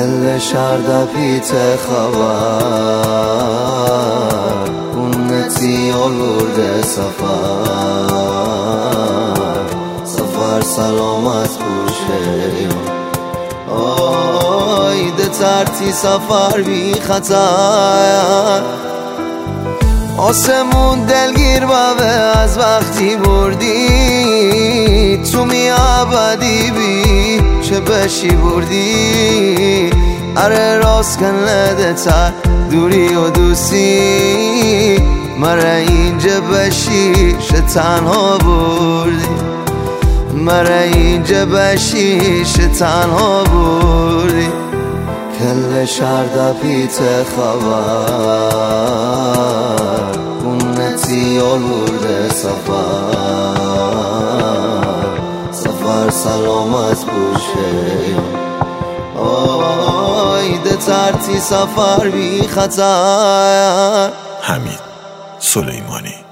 كل شهر پیت خبر اونتی آورده سفر سلامت باشه آیده ترتی سفر بی خطر آسمون دلگیر بابه از وقتی بردی تو می ابدی بی چه بشی بردی اره راست کن لده تر دوری و دوستی مره اینجا بشی شه تنها بردی مره اینجا بشی شه تنها بردی کل شهر پیت خبر اونتی آورده سفر سلامت باشه آیده ترتی سفر بی خطر. حمید سلیمانی.